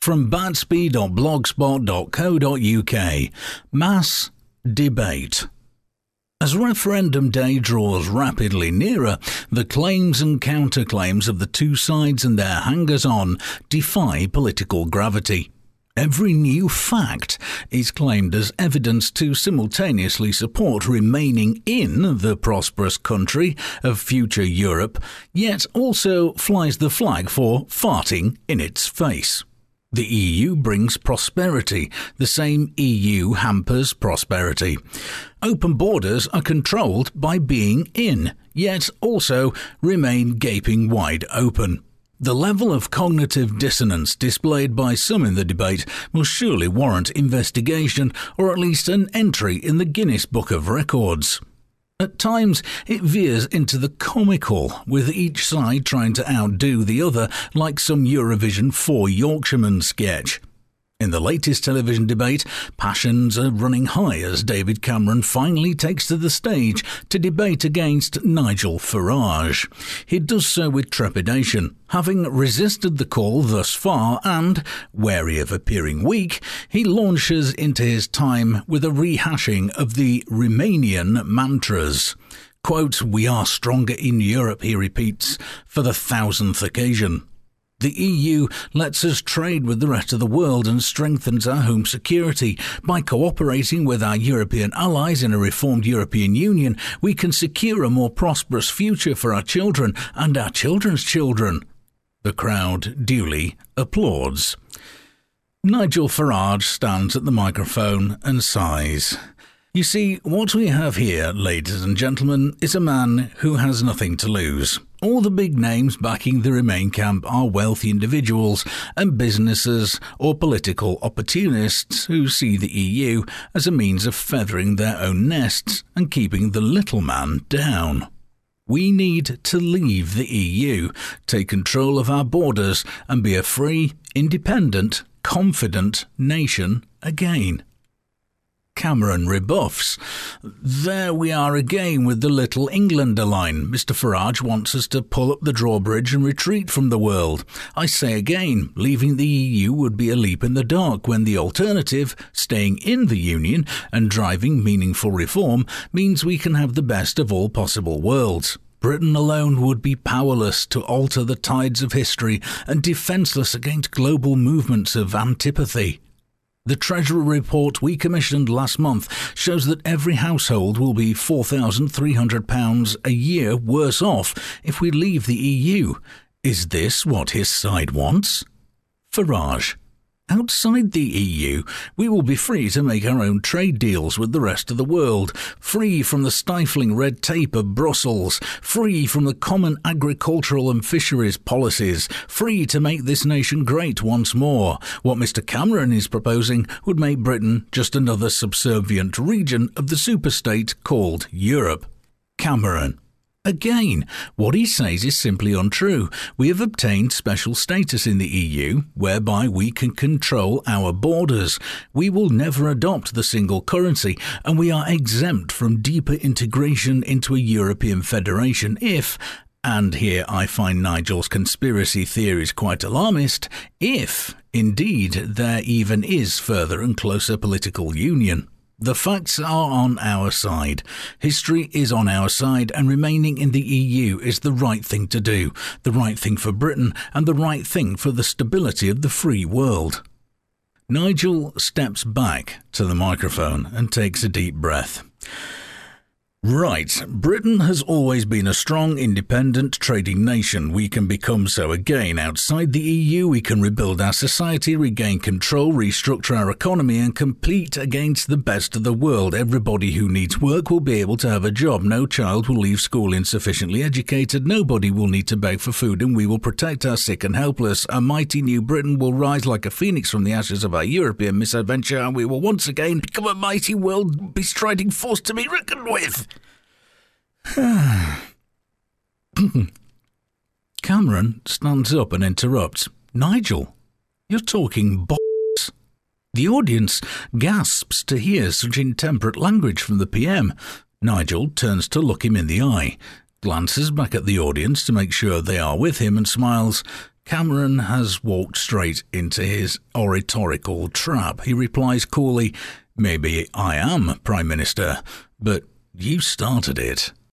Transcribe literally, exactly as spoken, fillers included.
from batsby dot blogspot dot co dot uk. Mass debate. As referendum day draws rapidly nearer, the claims and counterclaims of the two sides and their hangers-on defy political gravity. Every new fact is claimed as evidence to simultaneously support remaining in the prosperous country of future Europe, yet also flies the flag for farting in its face. The E U brings prosperity. The same E U hampers prosperity. Open borders are controlled by being in, yet also remain gaping wide open. The level of cognitive dissonance displayed by some in the debate will surely warrant investigation, or at least an entry in the Guinness Book of Records. At times, it veers into the comical, with each side trying to outdo the other like some Eurovision Four Yorkshiremen sketch. In the latest television debate, passions are running high as David Cameron finally takes to the stage to debate against Nigel Farage. He does so with trepidation, having resisted the call thus far and, wary of appearing weak, he launches into his time with a rehashing of the Remainian mantras. Quote, "We are stronger in Europe," he repeats, for the thousandth occasion. The E U lets us trade with the rest of the world and strengthens our home security. By cooperating with our European allies in a reformed European Union, we can secure a more prosperous future for our children and our children's children. The crowd duly applauds. Nigel Farage stands at the microphone and sighs. You see, what we have here, ladies and gentlemen, is a man who has nothing to lose. All the big names backing the Remain camp are wealthy individuals and businesses or political opportunists who see the E U as a means of feathering their own nests and keeping the little man down. We need to leave the E U, take control of our borders and be a free, independent, confident nation again. Cameron rebuffs. There we are again with the Little Englander line. Mister Farage wants us to pull up the drawbridge and retreat from the world. I say again, leaving the E U would be a leap in the dark when the alternative, staying in the Union and driving meaningful reform, means we can have the best of all possible worlds. Britain alone would be powerless to alter the tides of history and defenceless against global movements of antipathy. The Treasury report we commissioned last month shows that every household will be four thousand three hundred pounds a year worse off if we leave the E U. Is this what his side wants? Farage. Outside the E U, we will be free to make our own trade deals with the rest of the world, free from the stifling red tape of Brussels, free from the common agricultural and fisheries policies, free to make this nation great once more. What Mister Cameron is proposing would make Britain just another subservient region of the superstate called Europe. Cameron. Again, what he says is simply untrue. We have obtained special status in the E U, whereby we can control our borders. We will never adopt the single currency, and we are exempt from deeper integration into a European federation if, and here I find Nigel's conspiracy theories quite alarmist, if, indeed, there even is further and closer political union. The facts are on our side. History is on our side, and remaining in the E U is the right thing to do, the right thing for Britain, and the right thing for the stability of the free world. Nigel steps back to the microphone and takes a deep breath. Right, Britain has always been a strong, independent trading nation. We can become so again. Outside the E U, we can rebuild our society, regain control, restructure our economy, and compete against the best of the world. Everybody who needs work will be able to have a job. No child will leave school insufficiently educated. Nobody will need to beg for food, and we will protect our sick and helpless. A mighty new Britain will rise like a phoenix from the ashes of our European misadventure, and we will once again become a mighty world-bestriding force to be reckoned with. Cameron stands up and interrupts. Nigel, you're talking bollocks. The audience gasps to hear such intemperate language from the P M. Nigel turns to look him in the eye, glances back at the audience to make sure they are with him, and smiles. Cameron has walked straight into his oratorical trap. He replies coolly, "Maybe I am Prime Minister, but you started it."